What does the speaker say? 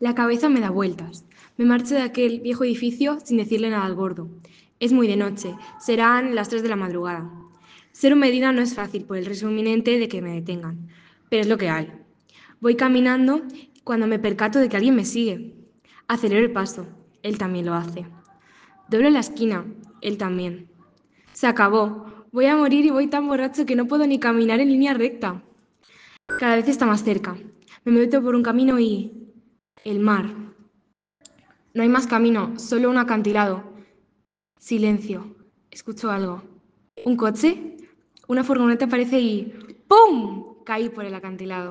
La cabeza me da vueltas. Me marcho de aquel viejo edificio sin decirle nada al gordo. Es muy de noche, serán las 3 de la madrugada. Ser un Medina no es fácil por el riesgo inminente de que me detengan, pero es lo que hay. Voy caminando cuando me percato de que alguien me sigue. Acelero el paso, él también lo hace. Doblo la esquina, él también. Se acabó. Voy a morir y voy tan borracho que no puedo ni caminar en línea recta. Cada vez está más cerca. Me meto por un camino y... el mar. No hay más camino, solo un acantilado. Silencio. Escucho algo. ¿Un coche? Una furgoneta aparece y... ¡pum! Caí por el acantilado.